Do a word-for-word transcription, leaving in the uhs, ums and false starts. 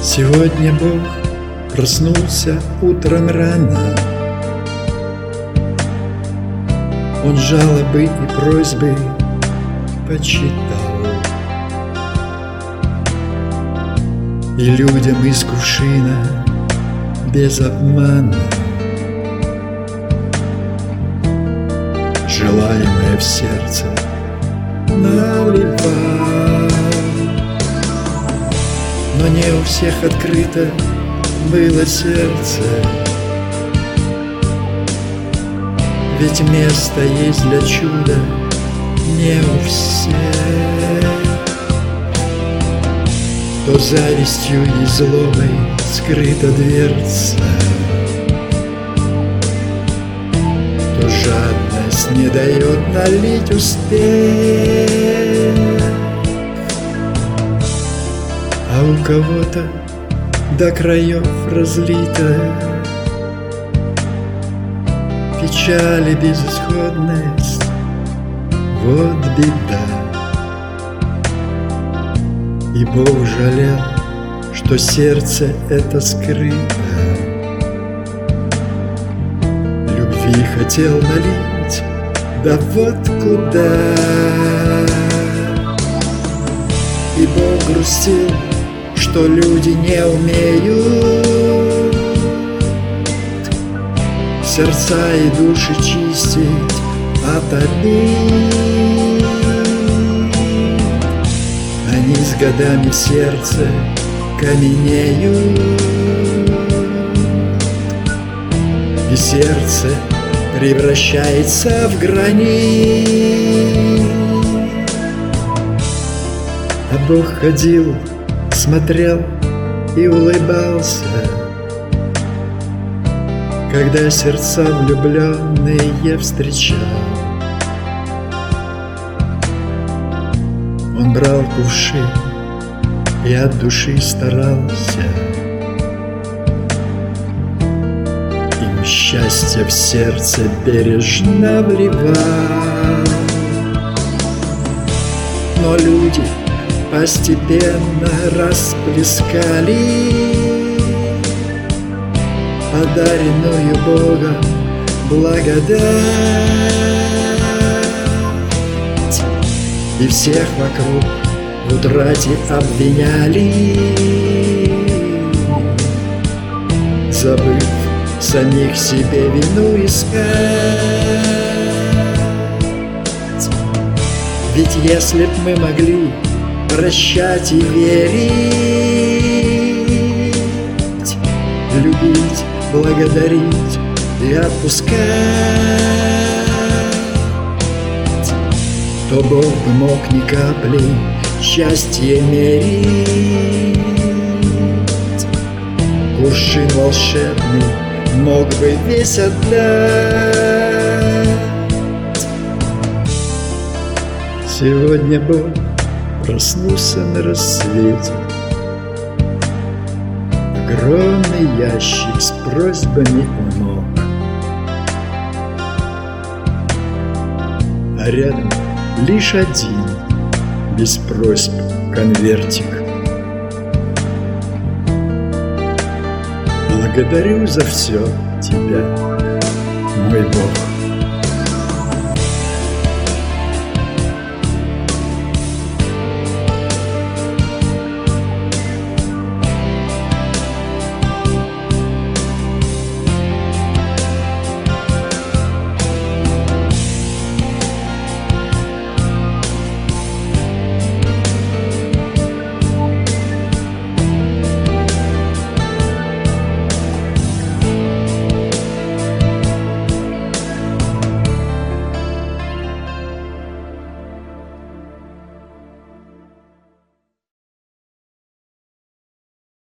Сегодня Бог проснулся утром рано. Он жалобы и просьбы почитал, и людям из кувшина без обмана желаемое в сердце наливал. Но не у всех открыто было сердце, ведь место есть для чуда не у всех. То завистью и злобой скрыта дверца, то жадность не дает налить успех. А у кого-то до краев разлита печаль и безысходность, вот беда. И Бог жалел, что сердце это скрыто, любви хотел налить, да вот куда. И Бог грустил, что люди не умеют сердца и души чистить от обид. Они с годами в сердце каменеют, и сердце превращается в гранит. А Бог ходил, смотрел и улыбался, когда сердца влюбленные встречал. Он брал кувшин и от души старался им счастье в сердце бережно вливал. Но люди постепенно расплескали подаренную Богом благодать, и всех вокруг в утрате обвиняли, забыв самих себе вину искать. Ведь если б мы могли прощать и верить, любить, благодарить и отпускать, то Бог бы мог ни капли счастье мерить. Кувшин волшебный мог бы весь отдать. Сегодня Бог проснулся на рассвете, огромный ящик с просьбами у ног, а рядом лишь один, без просьб, конвертик. Благодарю за все тебя, мой Бог.